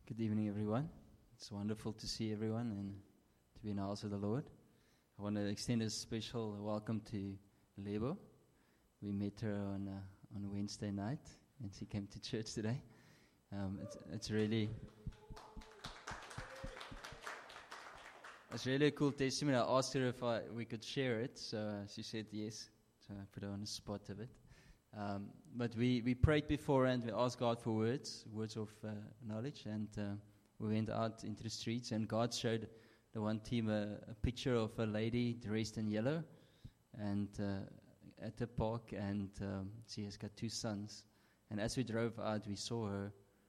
Good evening, everyone. It's wonderful to see everyone and to be in the house of the Lord. I want to extend a special welcome to Lebo. We met her on Wednesday night, and she came to church today. It's really a cool testimony. I asked her if we could share it, so she said yes. So I put her on the spot a bit. But we prayed before and we asked God for words of knowledge, and we went out into the streets, and God showed the one team a picture of a lady dressed in yellow and at the park, and she has got 2 sons. And as we drove out, we saw her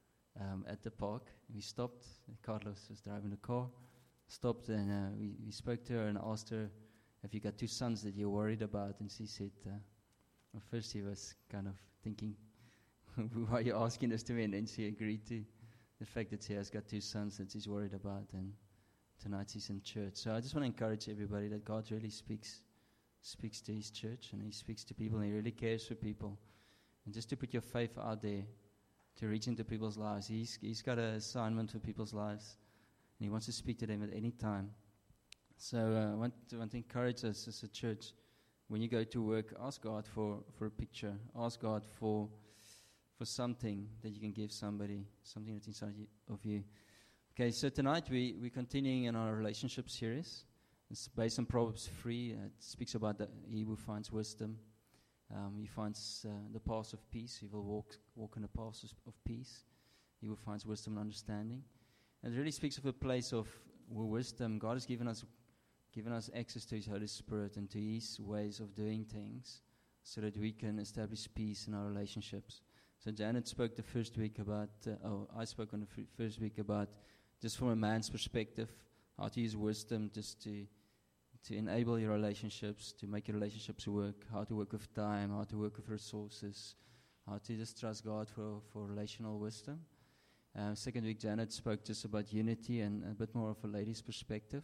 at the park. We stopped. Carlos was driving the car. Stopped, and we spoke to her and asked her, "Have you got 2 sons that you're worried about?" And she said, well, first he was kind of thinking, "Why are you asking this to me?" And then she agreed to the fact that she has got 2 sons that she's worried about, and tonight she's in church. So I just want to encourage everybody that God really speaks to His church, and He speaks to people, and He really cares for people. And just to put your faith out there, to reach into people's lives. He's got an assignment for people's lives, and He wants to speak to them at any time. So I want to encourage us as a church. When you go to work, ask God for a picture. Ask God for something that you can give somebody, something that's inside of you. Okay, so tonight we're continuing in our relationship series. It's based on Proverbs 3. It speaks about he who finds wisdom. He finds the path of peace. He will walk in the path of peace. He who finds wisdom and understanding. And it really speaks of a place of wisdom. God has given us access to His Holy Spirit and to His ways of doing things so that we can establish peace in our relationships. So Janet spoke the first week about, I spoke on the first week about, just from a man's perspective, how to use wisdom just to enable your relationships, to make your relationships work, how to work with time, how to work with resources, how to just trust God for relational wisdom. Second week, Janet spoke just about unity and a bit more of a lady's perspective.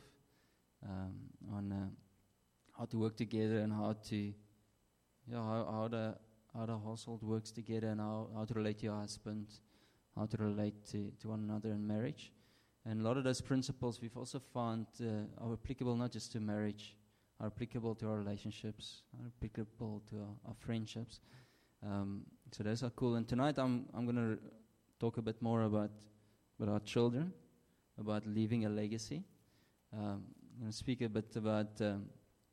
On how to work together and how the household works together, and how to relate to your husband, how to relate to one another in marriage. And a lot of those principles we've also found are applicable not just to marriage, are applicable to our relationships, are applicable to our friendships. So those are cool. And tonight I'm going to talk a bit more about our children, about leaving a legacy. I'm going to speak a bit about I'm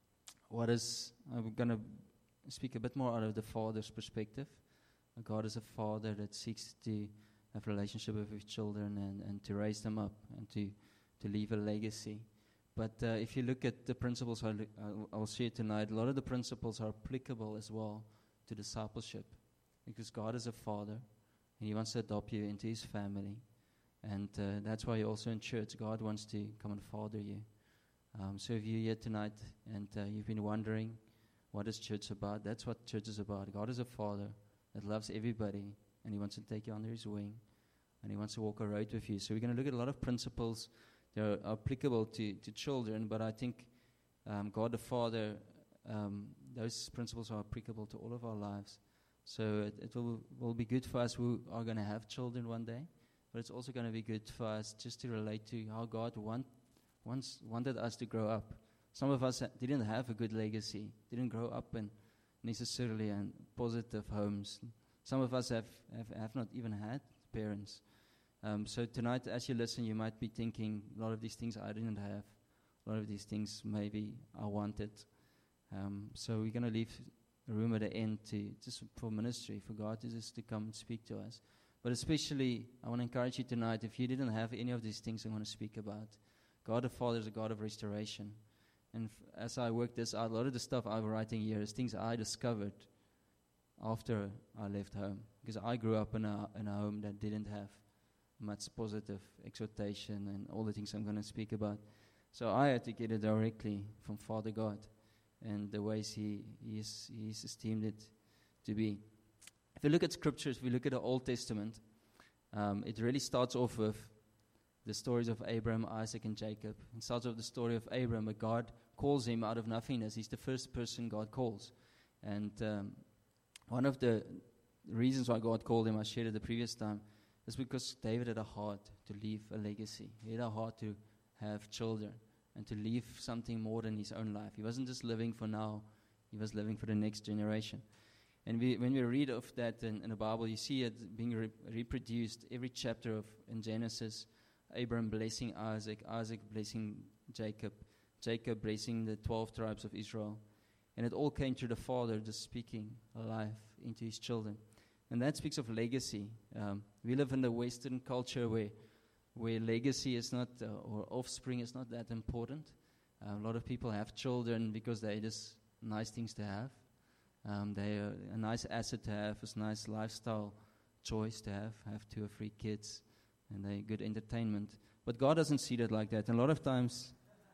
going to speak a bit more out of the father's perspective. God is a father that seeks to have a relationship with his children and to raise them up and to leave a legacy. But if you look at the principles I'll share tonight, a lot of the principles are applicable as well to discipleship, because God is a father and He wants to adopt you into His family. And that's why you're also in church. God wants to come and father you. So if you're here tonight and you've been wondering, what is church about? That's what church is about. God is a father that loves everybody, and He wants to take you under His wing, and He wants to walk a road with you. So we're going to look at a lot of principles that are applicable to children, but I think God the Father, those principles are applicable to all of our lives. So it will be good for us who are going to have children one day, but it's also going to be good for us just to relate to how God once wanted us to grow up. Some of us didn't have a good legacy, didn't grow up in necessarily in positive homes. Some of us have not even had parents. So tonight, as you listen, you might be thinking, a lot of these things I didn't have. A lot of these things maybe I wanted. So we're going to leave a room at the end just for ministry, for God just to come and speak to us. But especially, I want to encourage you tonight, if you didn't have any of these things I want to speak about, God the Father is a God of restoration. And as I work this out, a lot of the stuff I'm writing here is things I discovered after I left home. Because I grew up in a home that didn't have much positive exhortation and all the things I'm going to speak about. So I had to get it directly from Father God and the ways He's esteemed it to be. If you look at scriptures, if we look at the Old Testament, it really starts off with the stories of Abraham, Isaac, and Jacob. It starts off the story of Abraham, but God calls him out of nothingness. He's the first person God calls. And one of the reasons why God called him, I shared it the previous time, It's because David had a heart to leave a legacy. He had a heart to have children and to leave something more than his own life. He wasn't just living for now, he was living for the next generation. And when we read of that in the Bible, you see it being reproduced every chapter in Genesis. Abraham blessing Isaac, Isaac blessing Jacob, Jacob blessing the 12 tribes of Israel. And it all came through the father just speaking life into his children. And that speaks of legacy. We live in the Western culture where legacy is not, or offspring is not that important. A lot of people have children because they're just nice things to have. They're a nice asset to have, it's a nice lifestyle choice to have 2 or 3 kids, and they're good entertainment. But God doesn't see that like that. And a lot of times,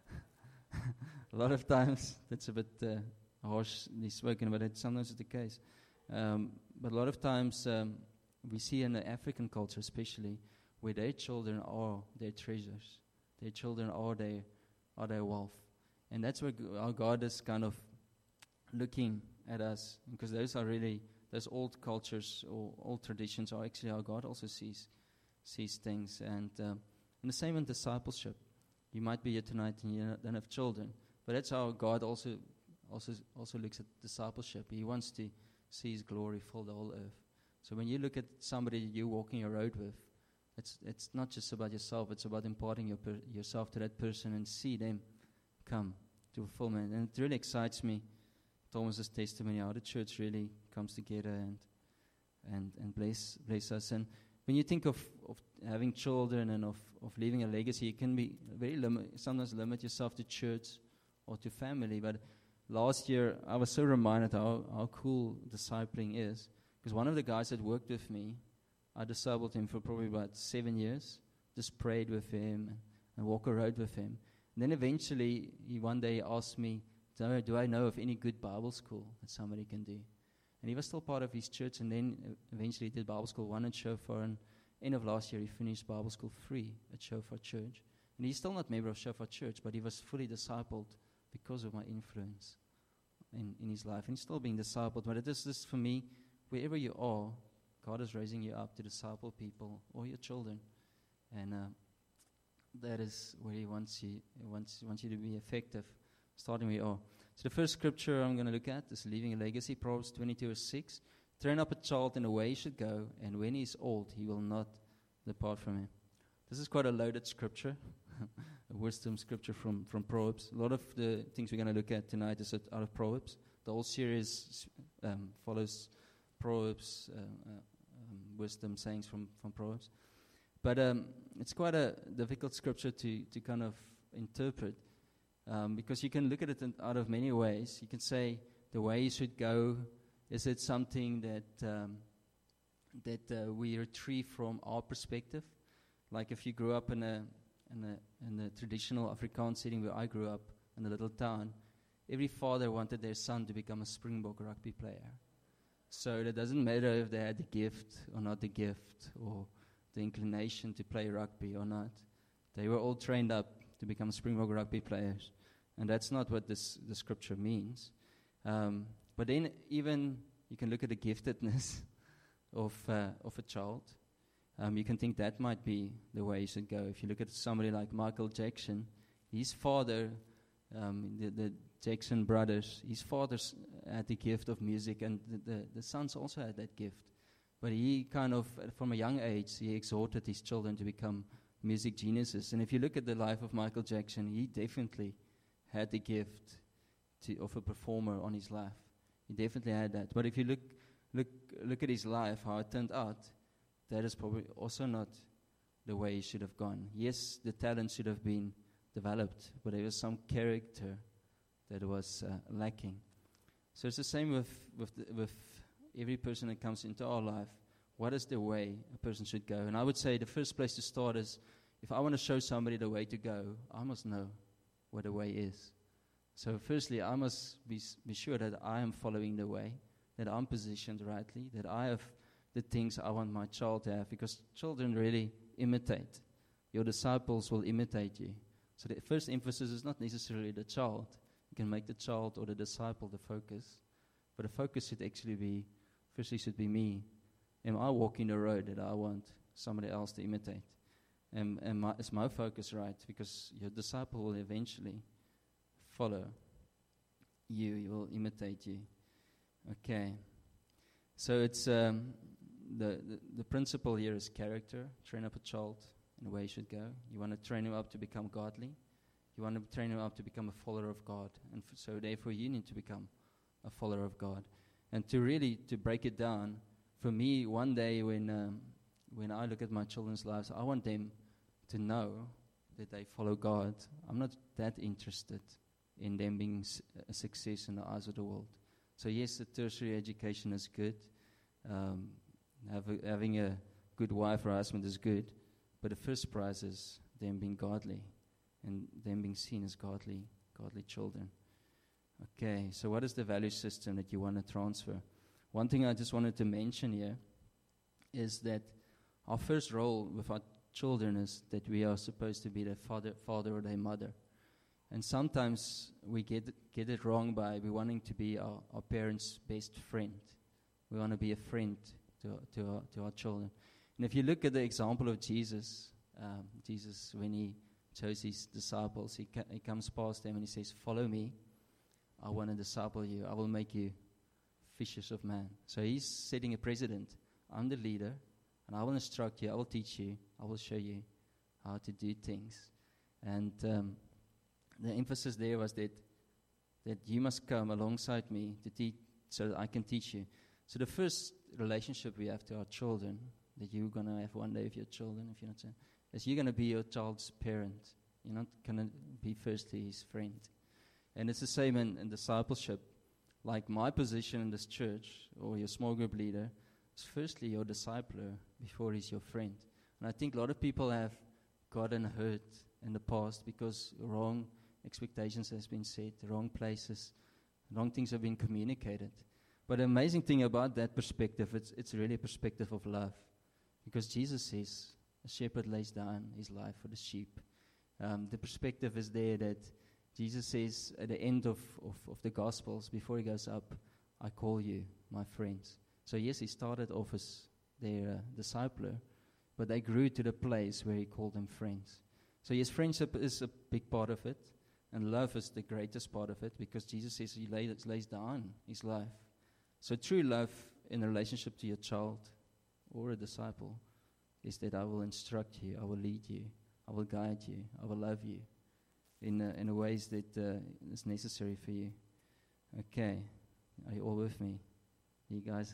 that's a bit harshly spoken, but sometimes it's the case. But a lot of times we see in the African culture especially, where their children are their treasures. Their children are their wealth. And that's where our God is kind of looking at us, because those old cultures or old traditions are actually how God also sees things. And the same in discipleship. You might be here tonight and you don't have children, but that's how God also looks at discipleship. He wants to see His glory fill the whole earth. So when you look at somebody you're walking a road with, it's not just about yourself, it's about imparting yourself to that person and see them come to fulfillment. And it really excites me, Thomas's testimony, how the church really comes together and bless us. And when you think of having children and of leaving a legacy, you can be sometimes limit yourself to church or to family. But last year, I was so reminded how cool discipling is. Because one of the guys that worked with me, I discipled him for probably about 7 years. Just prayed with him and walked a road with him. And then eventually, one day asked me, do I know of any good Bible school that somebody can do? And he was still part of his church, and then eventually he did Bible school 1 at Shofar, and end of last year he finished Bible school 3 at Shofar Church. And he's still not a member of Shofar Church, but he was fully discipled because of my influence in his life. And he's still being discipled, but it is just for me, wherever you are, God is raising you up to disciple people or your children. And that is where He wants you to be effective, starting where you are. So the first scripture I'm going to look at is leaving a legacy, Proverbs 22:6. Train up a child in the way he should go, and when he is old, he will not depart from him. This is quite a loaded scripture, a wisdom scripture from Proverbs. A lot of the things we're going to look at tonight is out of Proverbs. The whole series follows Proverbs, wisdom sayings from Proverbs. But it's quite a difficult scripture to kind of interpret, because you can look at it out of many ways. You can say the way you should go. Is it something that we retrieve from our perspective? Like if you grew up in a traditional Afrikaans setting where I grew up in a little town, every father wanted their son to become a Springbok rugby player. So it doesn't matter if they had the gift or not the gift, or the inclination to play rugby or not. They were all trained up to become Springbok rugby players. And that's not what the scripture means. But then even you can look at the giftedness of a child. You can think that might be the way you should go. If you look at somebody like Michael Jackson, his father, the Jackson brothers, his father had the gift of music, and the sons also had that gift. But he kind of, from a young age, he exhorted his children to become music geniuses. And if you look at the life of Michael Jackson, he definitely had the gift of a performer on his life. He definitely had that. But if you look at his life, how it turned out, that is probably also not the way he should have gone. Yes, the talent should have been developed, but there was some character that was lacking. So it's the same with every person that comes into our life. What is the way a person should go? And I would say the first place to start is, if I want to show somebody the way to go, I must know what the way is. So firstly, I must be sure that I am following the way, that I'm positioned rightly, that I have the things I want my child to have, because children really imitate. Your disciples will imitate you. So the first emphasis is not necessarily the child. You can make the child or the disciple the focus. But the focus should actually be, firstly should be me. Am I walking the road that I want somebody else to imitate. And is my focus right? Because your disciple will eventually follow you. He will imitate you. Okay. So it's the principle here is character. Train up a child in the way he should go. You want to train him up to become godly. You want to train him up to become a follower of God. And so therefore you need to become a follower of God. And to break it down, for me, one day when I look at my children's lives, I want them to know that they follow God. I'm not that interested in them being a success in the eyes of the world. So yes, the tertiary education is good. Having a good wife or husband is good. But the first prize is them being godly and them being seen as godly children. Okay, so what is the value system that you want to transfer? One thing I just wanted to mention here is that our first role with our children is that we are supposed to be their father or their mother. And sometimes we get it wrong by we wanting to be our parents' best friend. We want to be a friend to our children. And if you look at the example of Jesus, when he chose his disciples, he comes past them and he says, "Follow me. I want to disciple you. I will make you fishers of men." So he's setting a precedent. I'm the leader, and I will instruct you. I will teach you. I will show you how to do things. And the emphasis there was that you must come alongside me to teach, so that I can teach you. So the first relationship we have to our children, that you're going to have one day with your children, if you're not saying, is you're going to be your child's parent. You're not going to be firstly his friend. And it's the same in discipleship. Like my position in this church, or your small group leader, is firstly your discipler before he's your friend. And I think a lot of people have gotten hurt in the past because wrong expectations has been set, wrong places, wrong things have been communicated. But the amazing thing about that perspective, it's really a perspective of love. Because Jesus says, a shepherd lays down his life for the sheep. The perspective is there that Jesus says at the end of the Gospels, before he goes up, "I call you my friends." So yes, he started off as their discipler, but they grew to the place where he called them friends. So yes, friendship is a big part of it, and love is the greatest part of it, because Jesus says he lays down his life. So true love in a relationship to your child or a disciple is that I will instruct you, I will lead you, I will guide you, I will love you in the ways that is necessary for you. Okay, are you all with me? You guys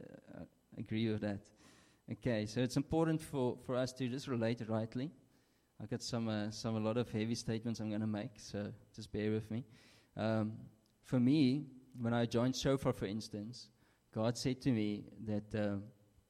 agree with that? Okay, so it's important for us to just relate it rightly. I've got a lot of heavy statements I'm going to make, so just bear with me. For me, when I joined Shofar, for instance, God said to me that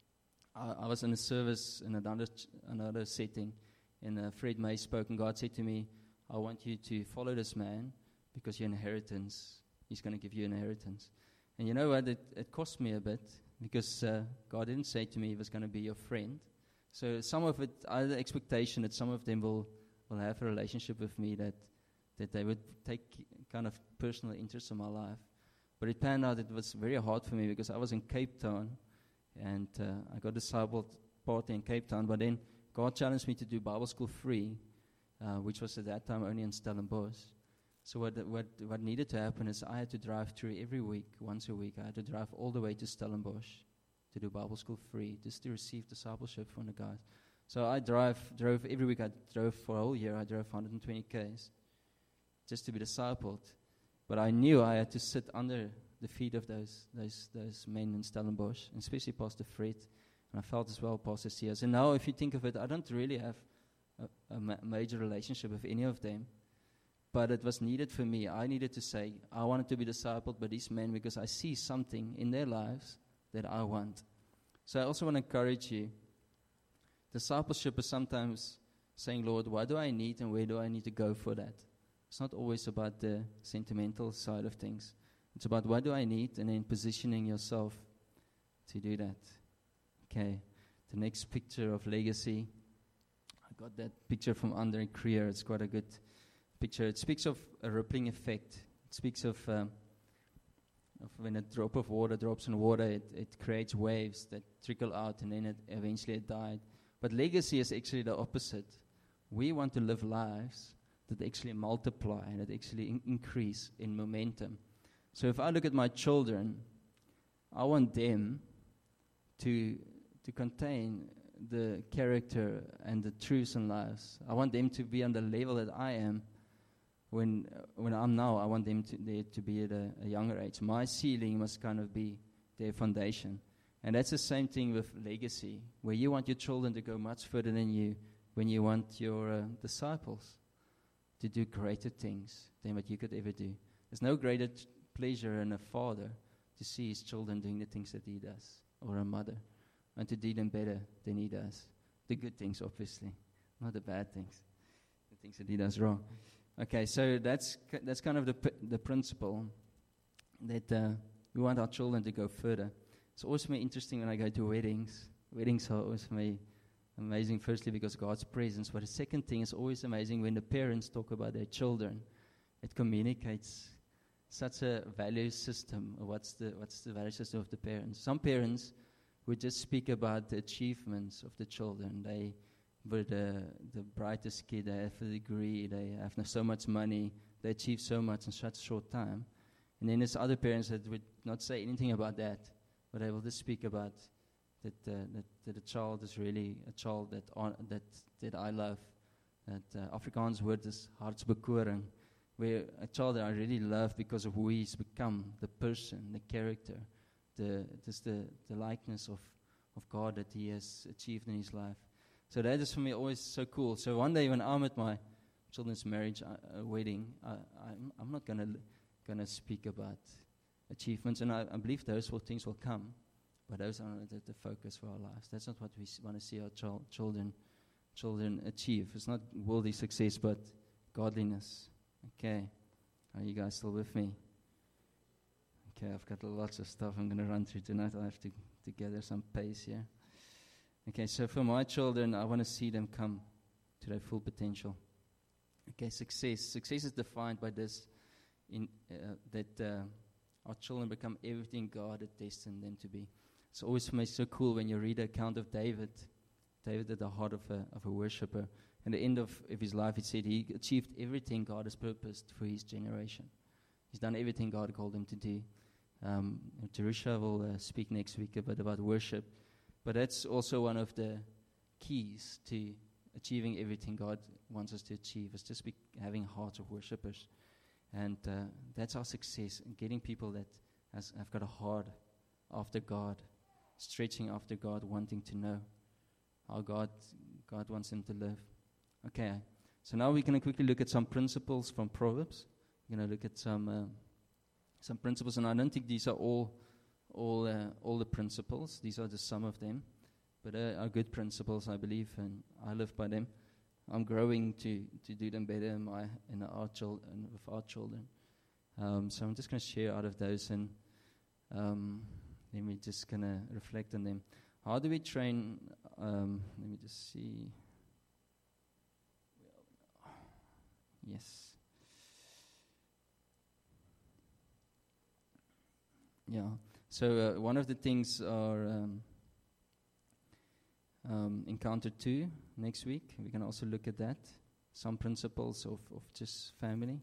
I was in a service in another setting, and Fred May spoke, and God said to me, "I want you to follow this man because your inheritance, he's going to give you an inheritance." And you know what? It cost me a bit, because God didn't say to me he was going to be your friend. So some of it, I had the expectation that some of them will have a relationship with me, that they would take kind of personal interest in my life. But it turned out it was very hard for me, because I was in Cape Town, and I got discipled partly in Cape Town, but then God challenged me to do Bible school free, which was at that time only in Stellenbosch. So what needed to happen is I had to drive through every week, once a week. I had to drive all the way to Stellenbosch to do Bible school free, just to receive discipleship from the guys. So I drove every week. I drove for a whole year. I drove 120 Ks just to be discipled. But I knew I had to sit under the feet of those men in Stellenbosch, and especially Pastor Fred. And I felt as well Pastor Sears. And now if you think of it, I don't really have a major relationship with any of them. But it was needed for me. I needed to say, I wanted to be discipled by these men because I see something in their lives that I want. So I also want to encourage you. Discipleship is sometimes saying, "Lord, what do I need and where do I need to go for that?" It's not always about the sentimental side of things. It's about what do I need, and then positioning yourself to do that. Okay, the next picture of legacy. I got that picture from Andre Krier. It's quite a good picture. It speaks of a rippling effect. It speaks of when a drop of water drops in water, it creates waves that trickle out, and then eventually it died. But legacy is actually the opposite. We want to live lives that actually multiply and that actually increase in momentum. So if I look at my children, I want them to contain the character and the truths in lives. I want them to be on the level that I am when I'm now. I want them to be at a younger age. My ceiling must kind of be their foundation. And that's the same thing with legacy, where you want your children to go much further than you, when you want your disciples to do greater things than what you could ever do. There's no greater pleasure in a father to see his children doing the things that he does, or a mother, and to do them better than he does. The good things, obviously, not the bad things, the things that he does wrong. Okay, so that's kind of the principle that we want our children to go further. It's always very interesting when I go to weddings. Weddings are always very amazing, firstly, because of God's presence. But the second thing is always amazing when the parents talk about their children. It communicates such a value system. What's the value system of the parents? Some parents would just speak about the achievements of the children. They were the brightest kid. They have a degree. They have so much money. They achieve so much in such a short time. And then there's other parents that would not say anything about that, but they will just speak about that a child is really a child that I love. That Afrikaans word is hartsbekoring, where a child that I really love because of who he's become, the person, the character, the likeness of God that he has achieved in his life. So that is for me always so cool. So one day when I'm at my children's marriage wedding, I'm not gonna speak about achievements, and I believe those things will come, but those are not the focus for our lives. That's not what we want to see our children achieve. It's not worldly success, but godliness. Okay, are you guys still with me? Okay, I've got lots of stuff I'm going to run through tonight. I have to gather some pace here. Okay, so for my children, I want to see them come to their full potential. Okay, success. Success is defined by this, that our children become everything God had destined them to be. It's always for me so cool when you read the account of David at the heart of a worshiper. At the end of his life, he said he achieved everything God has purposed for his generation. He's done everything God called him to do. Jerusha will speak next week a bit about worship, but that's also one of the keys to achieving everything God wants us to achieve, is just having hearts of worshipers. And that's our success, in getting people that have got a heart after God, stretching after God, wanting to know how God wants them to live. Okay, so now we're going to quickly look at some principles from Proverbs. We're going to look at some principles, and I don't think these are all the principles. These are just some of them, but are good principles, I believe, and I live by them. I'm growing to do them better with our children. So I'm just going to share out of those, and then we're just going to reflect on them. How do we train? Let me just see. Yes. Yeah. So one of the things are Encounter 2 next week. We can also look at that. Some principles of just family.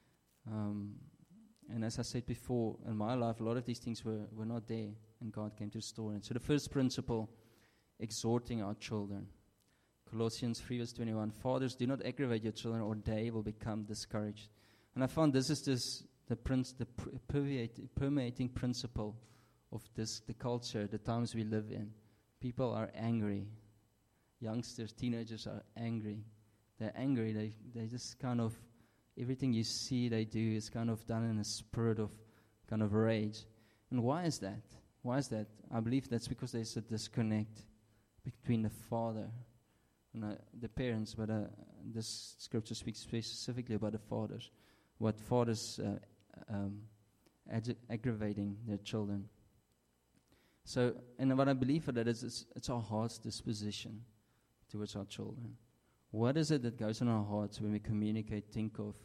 And as I said before, in my life, a lot of these things were not there, and God came to restore it. So the first principle, exhorting our children. Colossians 3 verse 21, fathers, do not aggravate your children, or they will become discouraged. And I found this is the permeating principle of the culture, the times we live in. People are angry. Youngsters, teenagers are angry. They're angry. They just kind of, everything you see they do is kind of done in a spirit of kind of rage. And why is that? Why is that? I believe that's because there's a disconnect between the father and the parents, but this scripture speaks specifically about the fathers. What fathers aggravating their children. So, and what I believe for that is it's our heart's disposition towards our children. What is it that goes in our hearts when we communicate, think of,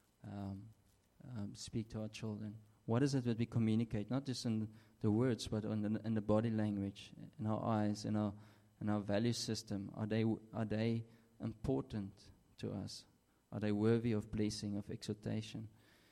speak to our children? What is it that we communicate, not just in the words, but in the body language, in our eyes, in and our value system, are they important to us? Are they worthy of blessing, of exhortation?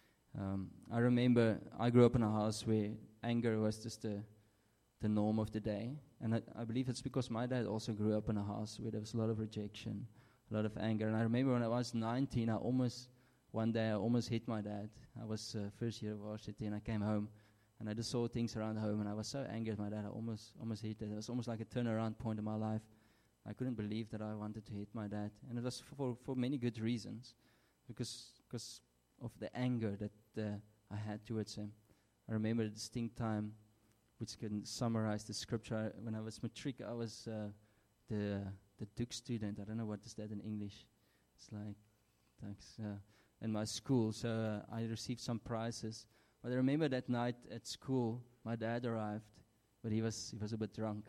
I remember I grew up in a house where anger was just the norm of the day. And I believe it's because my dad also grew up in a house where there was a lot of rejection, a lot of anger. And I remember when I was 19, one day I almost hit my dad. I was first year of varsity, and I came home, and I just saw things around home, and I was so angry at my dad, I almost hit it. It was almost like a turnaround point in my life. I couldn't believe that I wanted to hit my dad. And it was for many good reasons, because of the anger that I had towards him. I remember a distinct time, which can summarize the scripture. When I was matric, I was the Duke student. I don't know what is that in English. It's like thanks. In my school, so I received some prizes. But I remember that night at school, my dad arrived, but he was a bit drunk.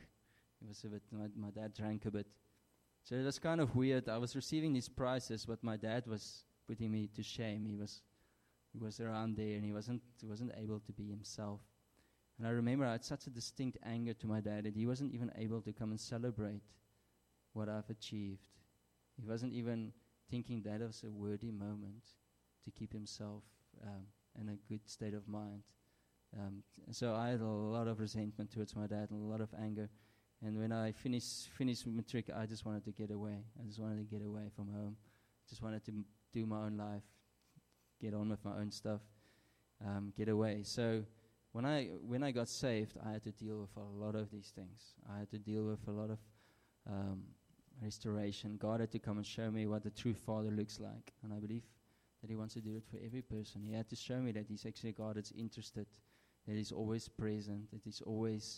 My dad drank a bit. So it was kind of weird. I was receiving these prizes, but my dad was putting me to shame. He was around there, and he wasn't able to be himself. And I remember I had such a distinct anger to my dad that he wasn't even able to come and celebrate what I've achieved. He wasn't even thinking that was a worthy moment to keep himself in a good state of mind. So I had a lot of resentment towards my dad and a lot of anger. And when I finished matric, I just wanted to get away. I just wanted to get away from home. Just wanted to do my own life, get on with my own stuff, get away. So when I got saved, I had to deal with a lot of these things. I had to deal with a lot of restoration. God had to come and show me what the true Father looks like. And I believe that He wants to do it for every person. He had to show me that He's actually God that's interested, that He's always present, that He's always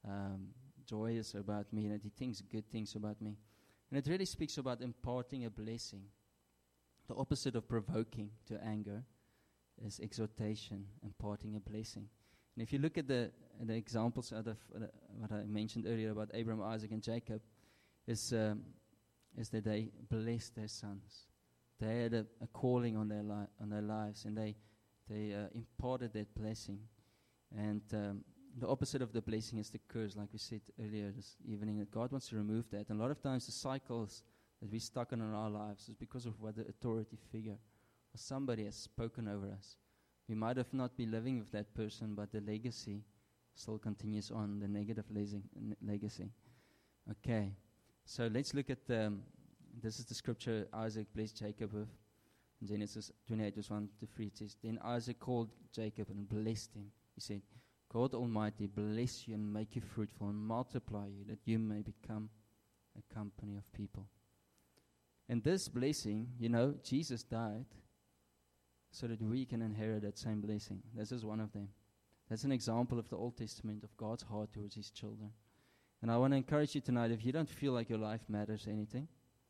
joyous about me, that He thinks good things about me. And it really speaks about imparting a blessing. The opposite of provoking to anger is exhortation, imparting a blessing. And if you look at the examples out of what I mentioned earlier about Abraham, Isaac, and Jacob, is that they blessed their sons. They had a calling on their lives, and they imparted that blessing. And the opposite of the blessing is the curse, like we said earlier this evening, that God wants to remove that. And a lot of times the cycles that we're stuck in our lives is because of what the authority figure or somebody has spoken over us. We might have not been living with that person, but the legacy still continues on, the negative legacy. Okay, so let's look at this is the scripture Isaac blessed Jacob with. In Genesis 28, verse 1 to 3, it says, Then Isaac called Jacob and blessed him. He said, God Almighty bless you and make you fruitful and multiply you, that you may become a company of people. And this blessing, Jesus died so that we can inherit that same blessing. This is one of them. That's an example of the Old Testament of God's heart towards His children. And I want to encourage you tonight, if you don't feel like your life matters anything,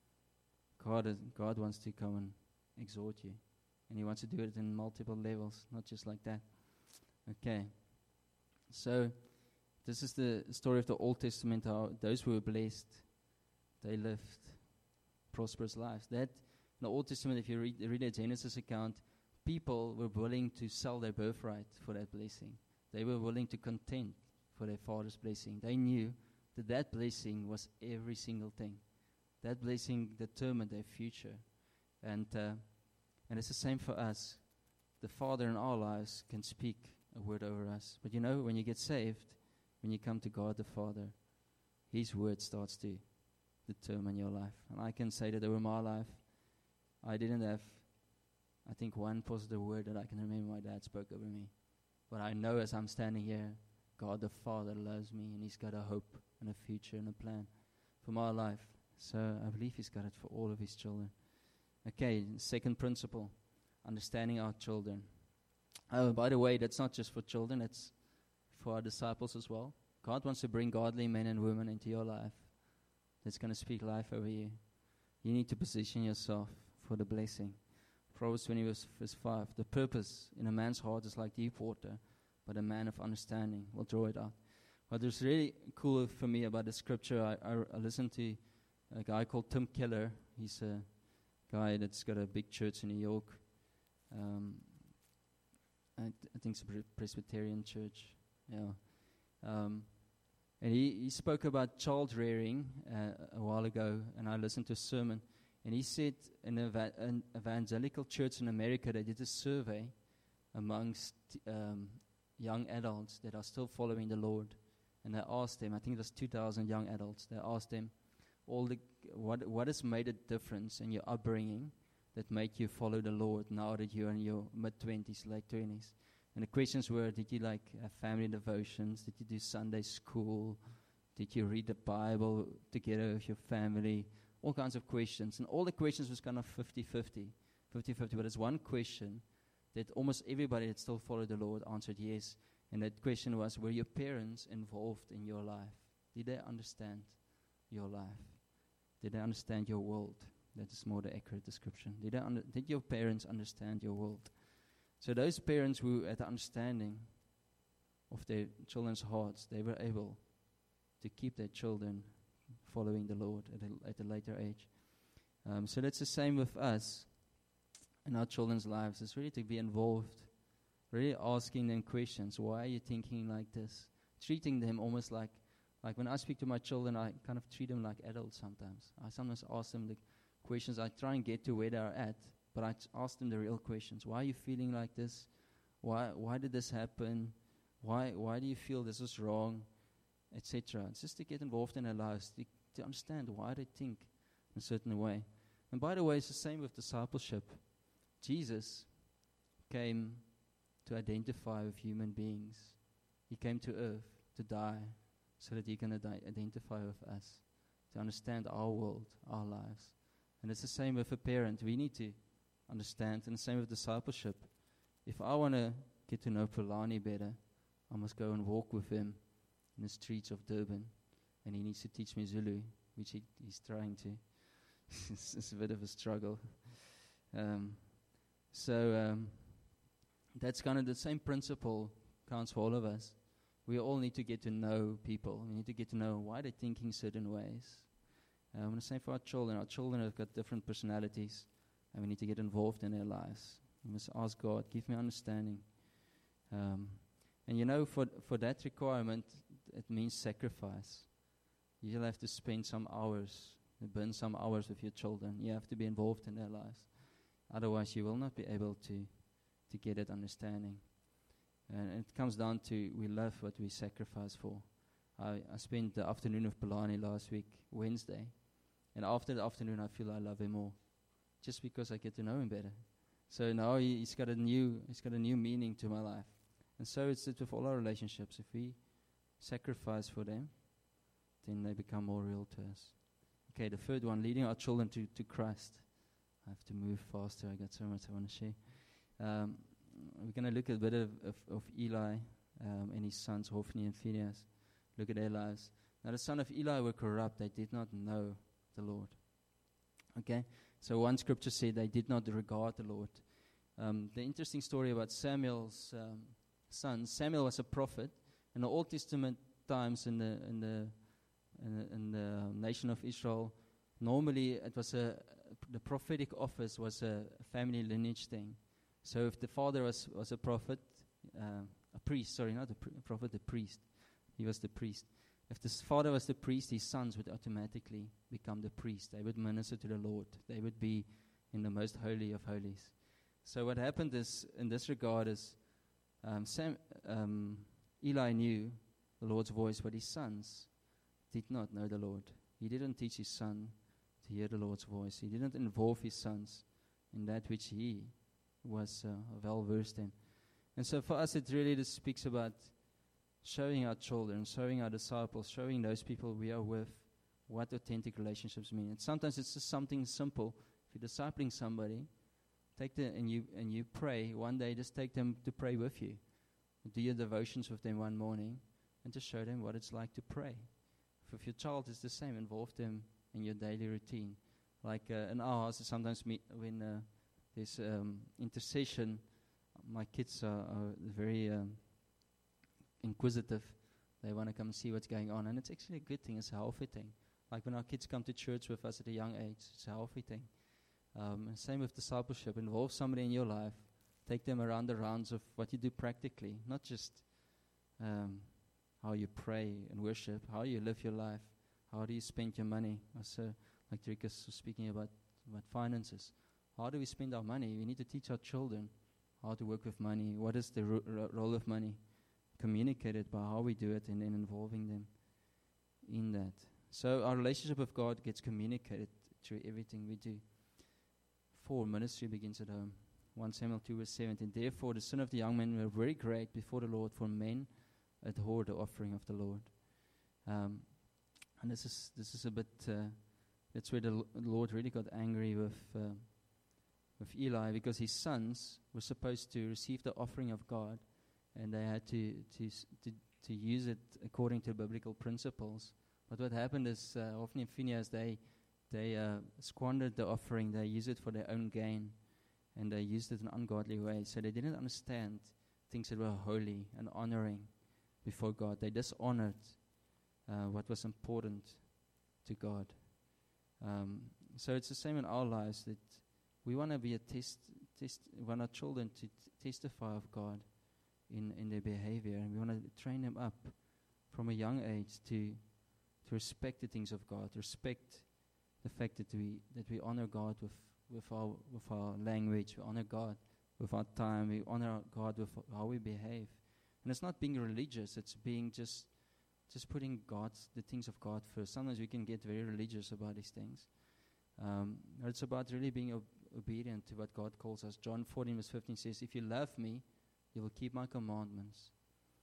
God wants to come and exhort you. And He wants to do it in multiple levels, not just like that. Okay. So, this is the story of the Old Testament, how those who were blessed, they lived prosperous lives. That, in the Old Testament, if you read the Genesis account, people were willing to sell their birthright for that blessing. They were willing to contend for their father's blessing. They knew that blessing was every single thing. That blessing determined their future. And it's the same for us. The Father in our lives can speak a word over us. But when you get saved, when you come to God the Father, His word starts to determine your life. And I can say that over my life, I didn't have, I think, one positive word that I can remember my dad spoke over me. But I know as I'm standing here, God the Father loves me, and He's got a hope and a future and a plan for my life. So I believe He's got it for all of His children. Okay, second principle, understanding our children. Oh, by the way, that's not just for children, it's for our disciples as well. God wants to bring godly men and women into your life that's going to speak life over you. You need to position yourself for the blessing. Proverbs 20 verse 5, the purpose in a man's heart is like deep water, but a man of understanding will draw it out. What was really cool for me about the scripture, I listened to a guy called Tim Keller. He's a guy that's got a big church in New York. I think it's a Presbyterian church. Yeah. And he spoke about child rearing a while ago, and I listened to a sermon. And he said in an evangelical church in America, they did a survey amongst young adults that are still following the Lord. And they asked them, I think it was 2,000 young adults, they asked them, what has made a difference in your upbringing that made you follow the Lord now that you're in your mid-20s, late 20s? And the questions were, did you have family devotions? Did you do Sunday school? Did you read the Bible together with your family? All kinds of questions. And all the questions was kind of 50-50. But there's one question that almost everybody that still followed the Lord answered yes. And that question was, were your parents involved in your life? Did they understand your life? Did they understand your world? That is more the accurate description. Did your parents understand your world? So those parents who had the understanding of their children's hearts, they were able to keep their children following the Lord at a later age. So that's the same with us in our children's lives. It's really to be involved, really asking them questions. Why are you thinking like this? Treating them almost like when I speak to my children, I kind of treat them like adults sometimes. I sometimes ask them the questions. I try and get to where they're at, but I ask them the real questions. Why are you feeling like this? Why did this happen? Why do you feel this is wrong? Etc. It's just to get involved in their lives, to understand why they think in a certain way. And by the way, it's the same with discipleship. Jesus came to identify with human beings. He came to earth to die so that he can identify with us, to understand our world, our lives. And it's the same with a parent. We need to understand, and the same with discipleship. If I want to get to know Polani better, I must go and walk with him in the streets of Durban, and he needs to teach me Zulu, which he's trying to. It's a bit of a struggle. That's kind of the same principle counts for all of us. We all need to get to know people. We need to get to know why they're thinking certain ways. I'm the same for our children. Our children have got different personalities, and we need to get involved in their lives. We must ask God, give me understanding. And for that requirement, it means sacrifice. You'll have to spend some hours, burn some hours with your children. You have to be involved in their lives. Otherwise, you will not be able to get that understanding. And it comes down to we love what we sacrifice for. I spent the afternoon of Polani last week, Wednesday. And after the afternoon, I feel I love him more, just because I get to know him better. So now he's got a new meaning to my life. And so it's with all our relationships. If we sacrifice for them, then they become more real to us. Okay, the third one, leading our children to Christ. I have to move faster. I got so much I want to share. We're going to look at a bit of Eli and his sons, Hophni and Phinehas. Look at their lives. Now the sons of Eli were corrupt. They did not know the Lord. Okay, so one scripture said they did not regard the Lord. The interesting story about Samuel's son. Samuel was a prophet. In the Old Testament times, in the nation of Israel, normally it was the prophetic office was a family lineage thing. So if the father was a prophet, a priest, sorry, not a prophet, a priest. He was the priest. If the father was the priest, his sons would automatically become the priest. They would minister to the Lord. They would be in the most holy of holies. So what happened is, in this regard, is Eli knew the Lord's voice, but his sons did not know the Lord. He didn't teach his son to hear the Lord's voice. He didn't involve his sons in that which he was well versed in. And so for us, it really just speaks about showing our children, showing our disciples, showing those people we are with what authentic relationships mean. And sometimes it's just something simple. If you're discipling somebody, and you pray one day, just take them to pray with you. Do your devotions with them one morning, and just show them what it's like to pray. If your child is the same, involve them in your daily routine. Like in our house, sometimes when there's intercession, my kids are very inquisitive. They want to come and see what's going on, and it's actually a good thing. It's a healthy thing. Like when our kids come to church with us at a young age, it's a healthy thing. And same with discipleship. Involve somebody in your life. Take them around the rounds of what you do practically, not just how you pray and worship, how you live your life, how do you spend your money. Also, like Rikus was speaking about finances. How do we spend our money? We need to teach our children how to work with money. What is the role of money? Communicate it by how we do it and then involving them in that. So our relationship with God gets communicated through everything we do. 4, ministry begins at home. 1 Samuel 2 verse 17. Therefore the sin of the young men were very great before the Lord, for men abhor the offering of the Lord. And this is a bit, that's where the Lord really got angry with Eli, because his sons were supposed to receive the offering of God, and they had to use it according to biblical principles. But what happened is, Hophni and Phinehas, they squandered the offering. They used it for their own gain, and they used it in an ungodly way. So they didn't understand things that were holy and honoring before God. They dishonored what was important to God. So it's the same in our lives, that we want to be we want our children to testify of God in their behavior, and we want to train them up from a young age to respect the things of God, respect the fact that we honor God with our language, we honor God with our time, we honor God with how we behave. And it's not being religious, it's being just putting the things of God first. Sometimes we can get very religious about these things. It's about really being obedient to what God calls us. John 14 verse 15 says, if you love me, you will keep my commandments.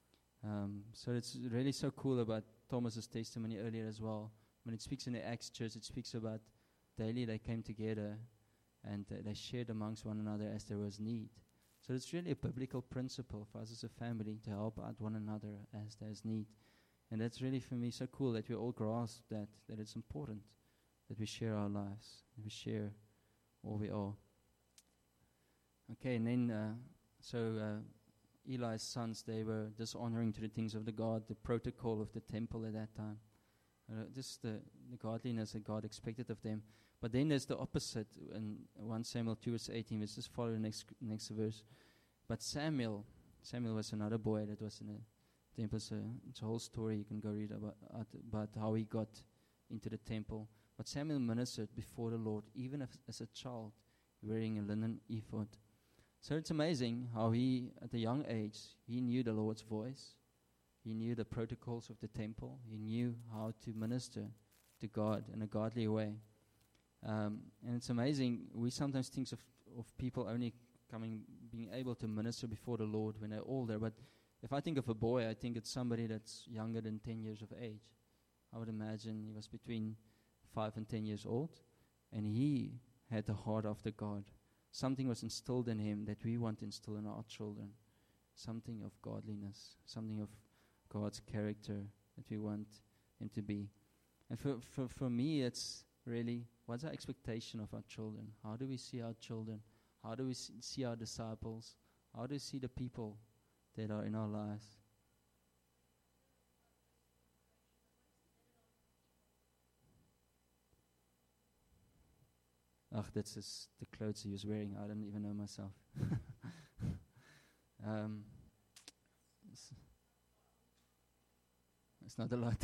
So it's really so cool about Thomas's testimony earlier as well. When it speaks in the Acts church, it speaks about daily they came together and they shared amongst one another as there was need. So it's really a biblical principle for us as a family to help out one another as there's need. And that's really, for me, so cool that we all grasp that it's important that we share our lives, that we share all we are. Okay, and then, Eli's sons, they were dishonoring to the things of the God, the protocol of the temple at that time. Just the godliness that God expected of them. But then there's the opposite in 1 Samuel 2 verse 18. Let's just follow the next verse. But Samuel was another boy that was in the temple. It's a whole story you can go read about how he got into the temple. But Samuel ministered before the Lord, even as a child, wearing a linen ephod. So it's amazing how he, at a young age, he knew the Lord's voice. He knew the protocols of the temple. He knew how to minister to God in a godly way. And it's amazing, we sometimes think of people only being able to minister before the Lord when they're older. But if I think of a boy, I think it's somebody that's younger than 10 years of age. I would imagine he was between 5 and 10 years old, and he had the heart after God. Something was instilled in him that we want to instill in our children. Something of godliness, something of God's character that we want him to be. And for me, it's really, what's our expectation of our children? How do we see our children? How do we see our disciples? How do we see the people that are in our lives? That's just the clothes he was wearing. I don't even know myself. It's not a lot.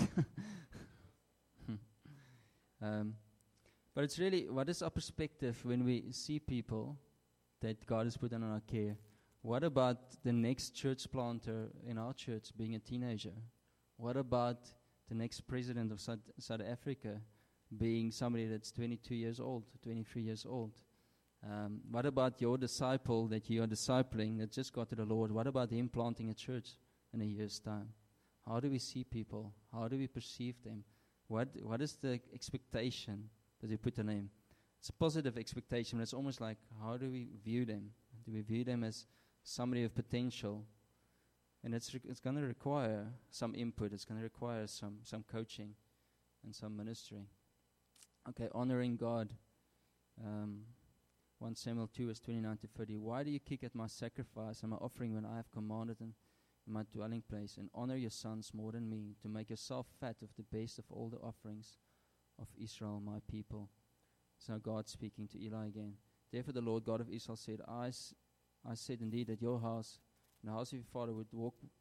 But it's really, what is our perspective when we see people that God has put in our care? What about the next church planter in our church being a teenager? What about the next president of South Africa being somebody that's 22 years old, 23 years old? What about your disciple that you are discipling that just got to the Lord? What about him planting a church in a year's time? How do we see people? How do we perceive them? What is the expectation that we put on them? It's a positive expectation, but it's almost like, how do we view them? Do we view them as somebody of potential? And it's going to require some input. It's going to require some coaching and some ministry. Okay, honoring God. 1 Samuel 2 verse 29 to 30. Why do you kick at my sacrifice and my offering when I have commanded in my dwelling place? And honor your sons more than me, to make yourself fat of the best of all the offerings of Israel, my people. So God speaking to Eli again. Therefore the Lord God of Israel said, I said indeed that your house and the house of your father would walk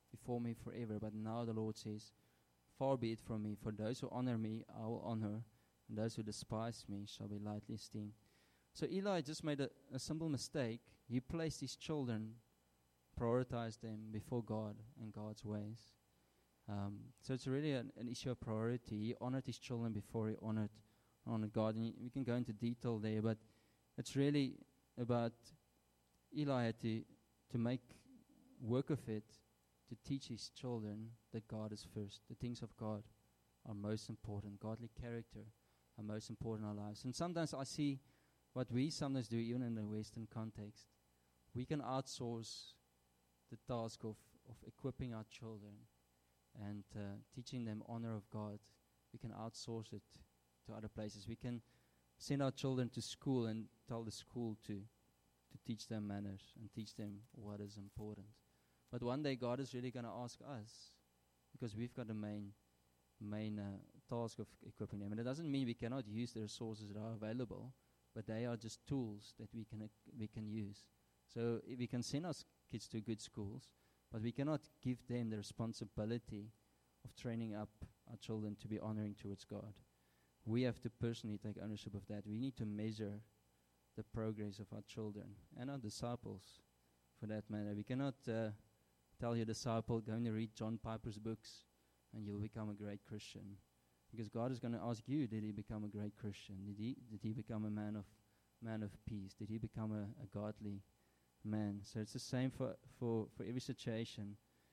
before me forever. But now the Lord says, far be it from me. For those who honor me, I will honor, and those who despise me shall be lightly esteemed. So Eli just made a simple mistake. He placed his children, prioritized them before God and God's ways. So it's really an issue of priority. He honored his children before he honored God. And we can go into detail there, but it's really about Eli had to make work of it, to teach his children that God is first. The things of God are most important. Godly character are most important in our lives. And sometimes I see what we sometimes do, even in the Western context. We can outsource the task of equipping our children and teaching them honor of God. We can outsource it to other places. We can send our children to school and tell the school to teach them manners and teach them what is important. But one day God is really going to ask us, because we've got the main task of equipping them. And it doesn't mean we cannot use the resources that are available, but they are just tools that we can use. So we can send our kids to good schools, but we cannot give them the responsibility of training up our children to be honoring towards God. We have to personally take ownership of that. We need to measure the progress of our children and our disciples, for that matter. We cannot tell your disciple, go and read John Piper's books and you'll become a great Christian. Because God is going to ask you, did he become a great Christian? Did he become a man of peace? Did he become a godly man? So it's the same for every situation.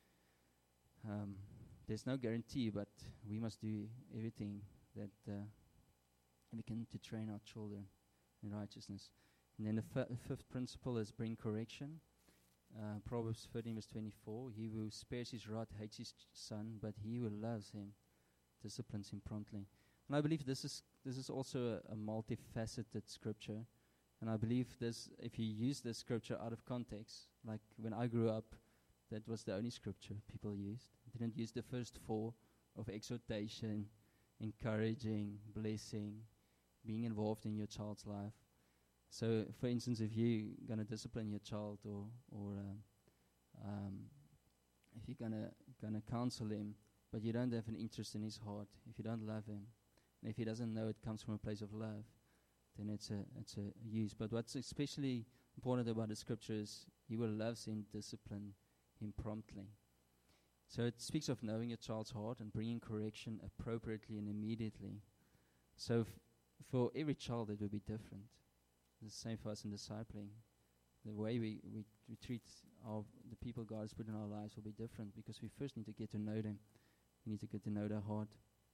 There's no guarantee, but we must do everything that we can to train our children in righteousness. And then the fifth principle is bring correction. Proverbs 13 verse 24, he who spares his rod hates his son, but he who loves him disciplines him promptly. And I believe this is also a multifaceted scripture. And I believe this, if you use this scripture out of context, like when I grew up, that was the only scripture people used. They didn't use the first four of exhortation, encouraging, blessing, being involved in your child's life. So, for instance, if you're going to discipline your child, or if you're gonna counsel him, but you don't have an interest in his heart, if you don't love him, and if he doesn't know it comes from a place of love, then it's a use. But what's especially important about the scripture is he will love and discipline him promptly. So it speaks of knowing your child's heart and bringing correction appropriately and immediately. So for every child it will be different. The same for us in discipling. The way we treat the people God has put in our lives will be different, because we first need to get to know them. We need to get to know their heart.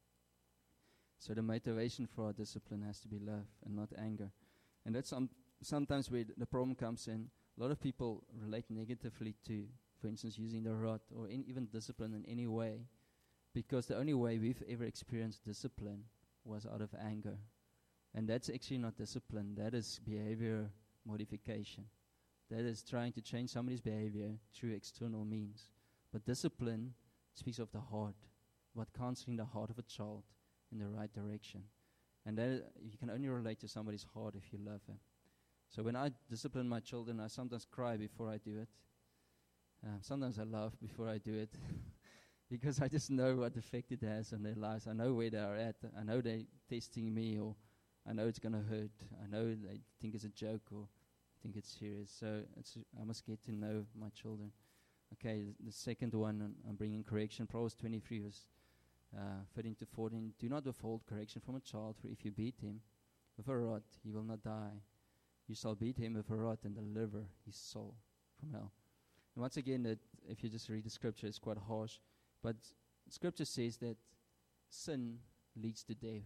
So the motivation for our discipline has to be love and not anger. And that's sometimes where the problem comes in. A lot of people relate negatively to, for instance, using the rod or even discipline in any way, because the only way we've ever experienced discipline was out of anger. And that's actually not discipline. That is behavior modification. That is trying to change somebody's behavior through external means. But discipline speaks of the heart, about counseling the heart of a child in the right direction. And that you can only relate to somebody's heart if you love him. So when I discipline my children, I sometimes cry before I do it. Sometimes I laugh before I do it. Because I just know what effect it has on their lives. I know where they are at. I know they're testing me, or I know it's going to hurt. I know they think it's a joke or think it's serious. So I must get to know my children. Okay, the second one, I'm bringing correction. Proverbs 23 verse 13 to 14. Do not withhold correction from a child, for if you beat him with a rod, he will not die. You shall beat him with a rod and deliver his soul from hell. And once again, that if you just read the scripture, it's quite harsh. But scripture says that sin leads to death.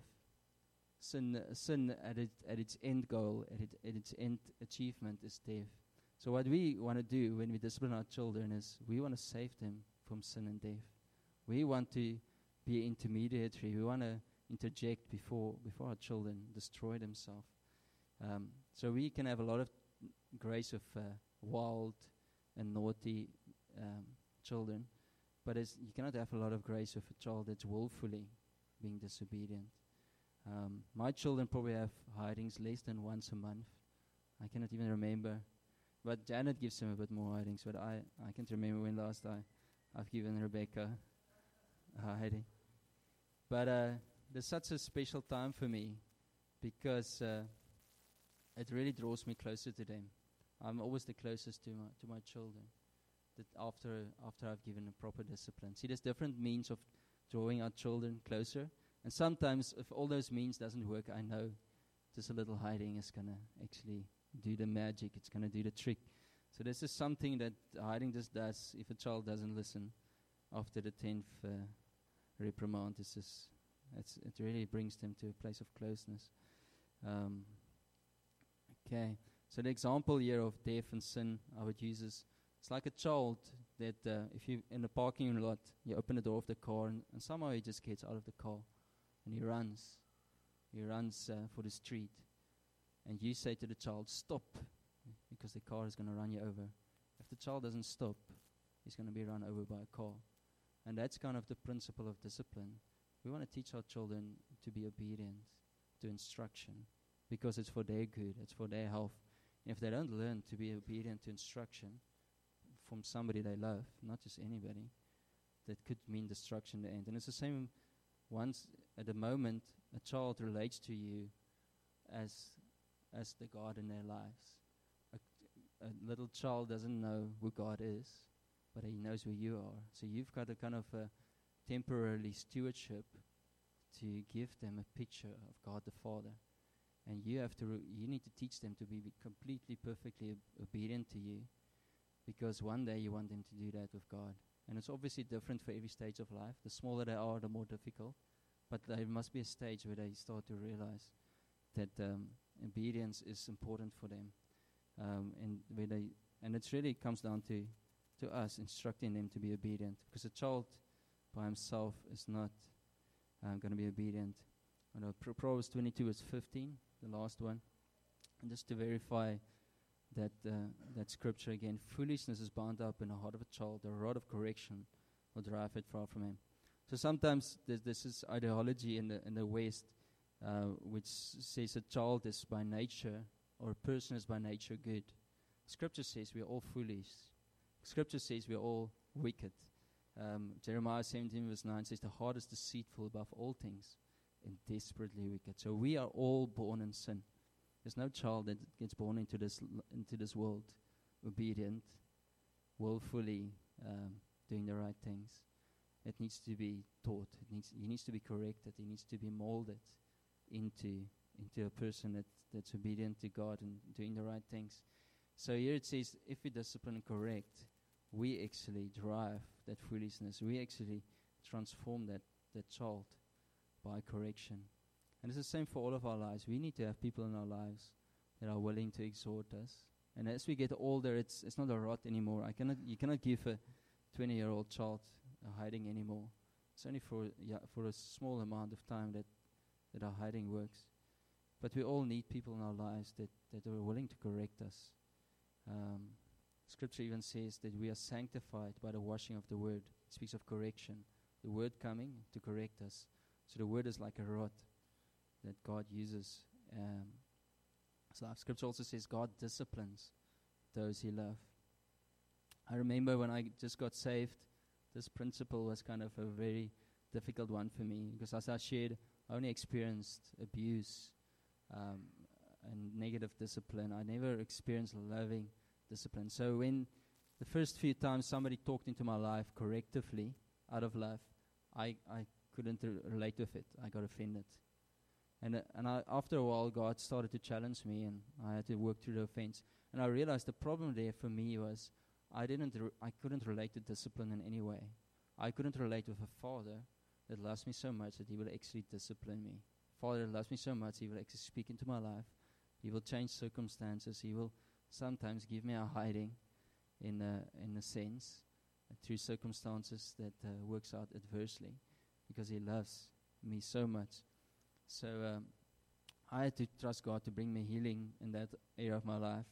Sin at its end goal, at its end achievement is death. So what we want to do when we discipline our children is we want to save them from sin and death. We want to be intermediary. We want to interject before our children destroy themselves. So we can have a lot of grace of wild and naughty children, but you cannot have a lot of grace with a child that's willfully being disobedient. My children probably have hidings less than once a month. I cannot even remember. But Janet gives them a bit more hidings. But I can't remember when last I've given Rebecca Heidi. But there's such a special time for me because it really draws me closer to them. I'm always the closest to my children. That after I've given a proper discipline. See, there's different means of drawing our children closer. And sometimes if all those means doesn't work, I know just a little hiding is going to actually do the magic. It's going to do the trick. So this is something that hiding just does if a child doesn't listen after the 10th reprimand. It really brings them to a place of closeness. Okay, so the example here of death and sin I would use is, it's like a child that if you in a parking lot, you open the door of the car and somehow he just gets out of the car and he runs for the street, and you say to the child, stop, because the car is going to run you over. If the child doesn't stop, he's going to be run over by a car. And that's kind of the principle of discipline. We want to teach our children to be obedient to instruction because it's for their good, it's for their health. And if they don't learn to be obedient to instruction from somebody they love, not just anybody, that could mean destruction in the end. And it's the same once at the moment a child relates to you as the God in their lives. A little child doesn't know who God is, but he knows who you are. So you've got a kind of a temporarily stewardship to give them a picture of God the Father. And you need to teach them to be completely, perfectly obedient to you, because one day you want them to do that with God. And it's obviously different for every stage of life. The smaller they are, the more difficult. But there must be a stage where they start to realize that obedience is important for them. And it really comes down to us instructing them to be obedient, because a child by himself is not going to be obedient. Proverbs 22 is 15, the last one. And just to verify that scripture again, foolishness is bound up in the heart of a child. The rod of correction will drive it far from him. So sometimes this is ideology in the West, which says a child is by nature, or a person is by nature good. Scripture says we are all foolish. Scripture says we are all wicked. Jeremiah 17 verse 9 says the heart is deceitful above all things and desperately wicked. So we are all born in sin. There's no child that gets born into this world obedient, willfully doing the right things. It needs to be taught. He needs to be corrected. He needs to be molded into a person that's obedient to God and doing the right things. So here it says, if we discipline and correct, we actually drive that foolishness. We actually transform that child by correction. And it's the same for all of our lives. We need to have people in our lives that are willing to exhort us. And as we get older, it's not a rod anymore. You cannot give a 20-year-old child a hiding anymore. It's only for a small amount of time that our hiding works. But we all need people in our lives that are willing to correct us. Scripture even says that we are sanctified by the washing of the word. It speaks of correction. The word coming to correct us. So the word is like a rod that God uses. So Scripture also says God disciplines those he loves. I remember when I just got saved, this principle was kind of a very difficult one for me, because as I shared, I only experienced abuse and negative discipline. I never experienced loving discipline. So when the first few times somebody talked into my life correctively, out of love, I couldn't relate with it. I got offended. And after a while, God started to challenge me, and I had to work through the offense. And I realized the problem there for me was I couldn't relate to discipline in any way. I couldn't relate with a father that loves me so much that he will actually discipline me. Father that loves me so much, he will actually speak into my life. He will change circumstances. He will sometimes give me a hiding in a sense through circumstances that works out adversely, because he loves me so much. So I had to trust God to bring me healing in that area of my life.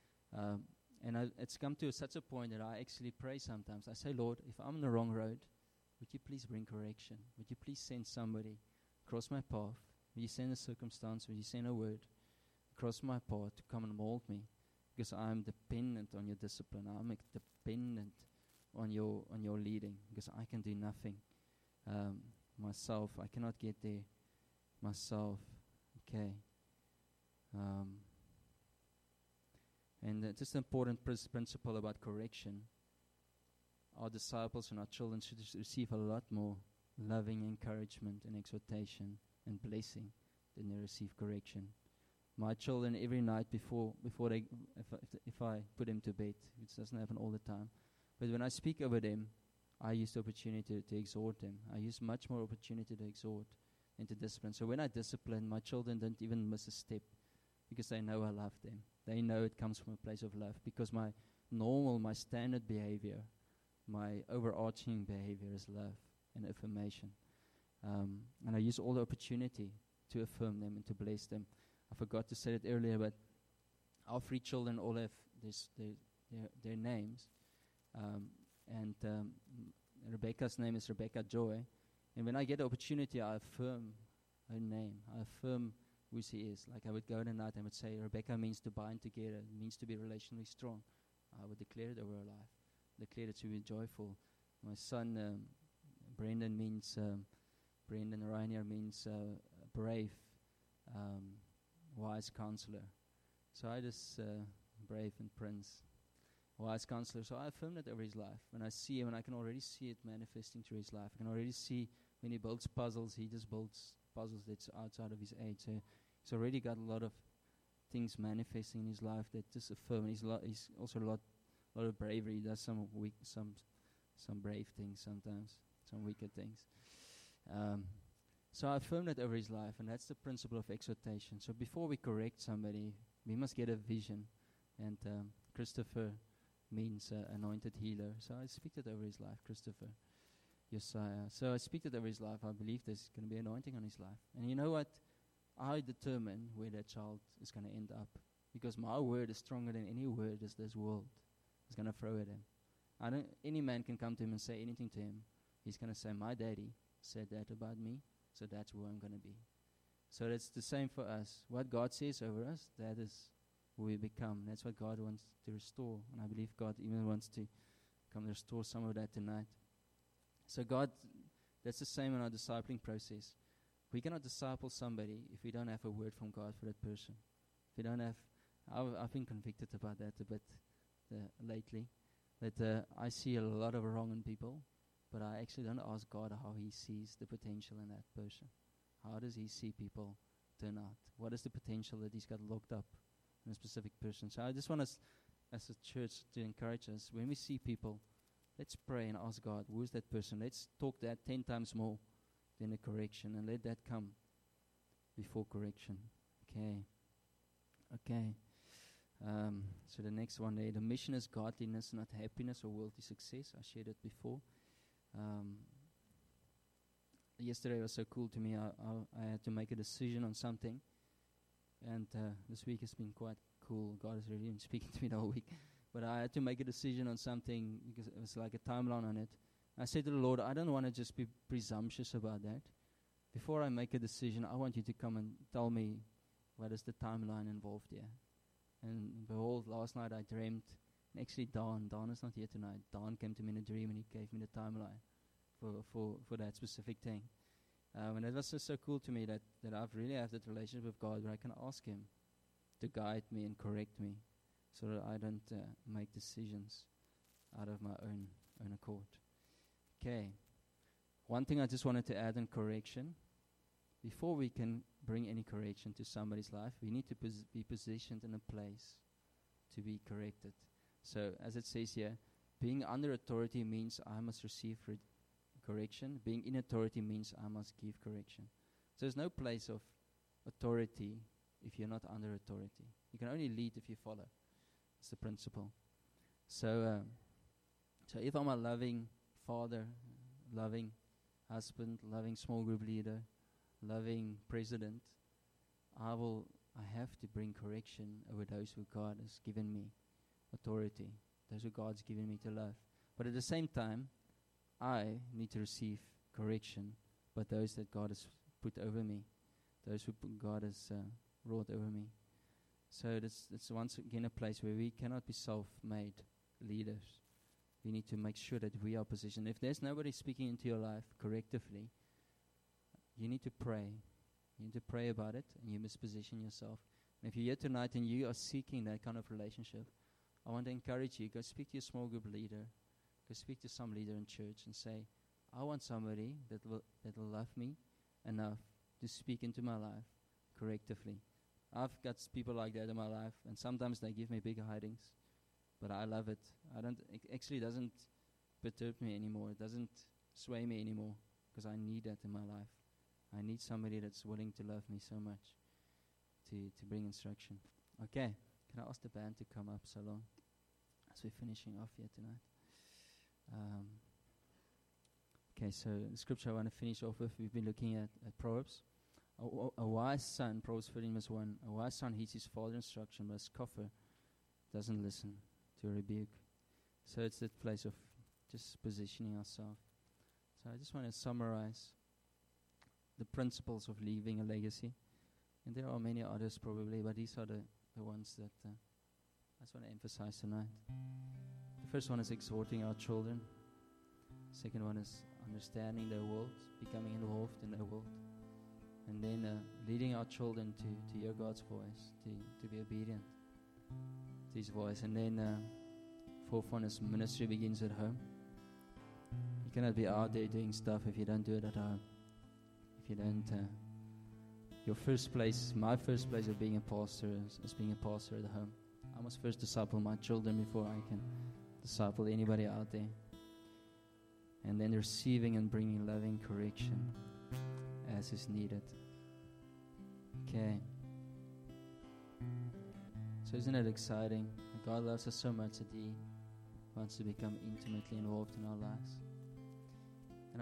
And it's come to such a point that I actually pray sometimes. I say, Lord, if I'm on the wrong road, would you please bring correction? Would you please send somebody across my path? Would you send a circumstance? Would you send a word across my path to come and mold me? Because I'm dependent on your discipline. I'm dependent on your leading, because I can do nothing myself. I cannot get there myself. Okay. And just an important principle about correction. Our disciples and our children should receive a lot more loving encouragement and exhortation and blessing than they receive correction. My children, every night before they, if I put them to bed, which doesn't happen all the time, but when I speak over them, I use the opportunity to exhort them. I use much more opportunity to exhort than to discipline. So when I discipline, my children don't even miss a step, because they know I love them. They know it comes from a place of love, because my standard behavior, my overarching behavior is love and affirmation. And I use all the opportunity to affirm them and to bless them. I forgot to say it earlier, but our 3 children all have their names. And Rebecca's name is Rebecca Joy. And when I get the opportunity, I affirm her name. I affirm who she is. Like I would go in the night and would say, Rebecca means to bind together. It means to be relationally strong. I would declare it over her life. Declare it to be joyful. My son, Brendan Rainier means brave, wise counselor. So I just, brave and prince, wise counselor. So I affirm that over his life. When I see him, and I can already see it manifesting through his life. I can already see when he builds puzzles, he just builds puzzles that's outside of his age. So he's already got a lot of things manifesting in his life that just affirm. He's also a lot of bravery. He does some brave things sometimes, some wicked things. So I affirm that over his life, and that's the principle of exhortation. So before we correct somebody, we must get a vision. And Christopher means anointed healer. So I speak that over his life, Christopher, Josiah. So I speak that over his life. I believe there's going to be anointing on his life. And you know what? I determine where that child is going to end up, because my word is stronger than any word this world is going to throw at him. Any man can come to him and say anything to him. He's going to say, my daddy said that about me, so that's who I'm going to be. So that's the same for us. What God says over us, that is who we become. That's what God wants to restore. And I believe God even wants to come restore some of that tonight. So God, that's the same in our discipling process. We cannot disciple somebody if we don't have a word from God for that person. If we don't have, I've been convicted about that a bit lately. That I see a lot of wrong in people, but I actually don't ask God how He sees the potential in that person. How does He see people turn out? What is the potential that He's got locked up in a specific person? So I just want us, as a church, to encourage us. When we see people, let's pray and ask God, who is that person? Let's talk that 10 times more than a correction, and let that come before correction. Okay. So the next one there, the mission is godliness, not happiness or worldly success. I shared it before. Yesterday was so cool to me. I had to make a decision on something, and this week has been quite cool. God has really been speaking to me the whole week. But I had to make a decision on something because it was like a timeline on it. I said to the Lord, I don't want to just be presumptuous about that. Before I make a decision, I want you to come and tell me what is the timeline involved here. And behold, last night I dreamed, and actually Don is not here tonight. Don came to me in a dream and he gave me the timeline for that specific thing. And it was just so cool to me that I've really have that relationship with God where I can ask Him to guide me and correct me so that I don't make decisions out of my own accord. Okay. One thing I just wanted to add in correction. Before we can bring any correction to somebody's life, we need to be positioned in a place to be corrected. So, as it says here, being under authority means I must receive correction. Being in authority means I must give correction. So there's no place of authority if you're not under authority. You can only lead if you follow. It's the principle. So if I'm a loving father, loving husband, loving small group leader, loving president, I have to bring correction over those who God has given me authority, those who God's given me to love. But at the same time, I need to receive correction by those that God has put over me, those who God has wrought over me. So that's once again a place where we cannot be self-made leaders. we need to make sure that we are positioned. If there's nobody speaking into your life correctively, you need to pray. You need to pray about it, and you must position yourself. And if you're here tonight and you are seeking that kind of relationship, I want to encourage you, go speak to your small group leader. Go speak to some leader in church and say, I want somebody that will love me enough to speak into my life correctively. I've got people like that in my life, and sometimes they give me big hidings, but I love it. It actually doesn't perturb me anymore. It doesn't sway me anymore, because I need that in my life. I need somebody that's willing to love me so much to bring instruction. Okay, can I ask the band to come up so long as we're finishing off here tonight? Okay, so the scripture I want to finish off with, we've been looking at Proverbs. A wise son, Proverbs 13:1, a wise son heeds his father's instruction, but a scoffer doesn't listen to a rebuke. So it's that place of just positioning ourselves. So I just want to summarize the principles of leaving a legacy. And there are many others probably, but these are the ones that I just want to emphasize tonight. The first one is exhorting our children. Second one is understanding their world, becoming involved in their world. And then leading our children to hear God's voice, to be obedient to His voice. And then fourth one is ministry begins at home. You cannot be out there doing stuff if you don't do it at home. If you don't, my first place of being a pastor is being a pastor at home. I must first disciple my children before I can disciple anybody out there. And then receiving and bringing loving correction as is needed. Okay. So isn't it exciting? God loves us so much that He wants to become intimately involved in our lives.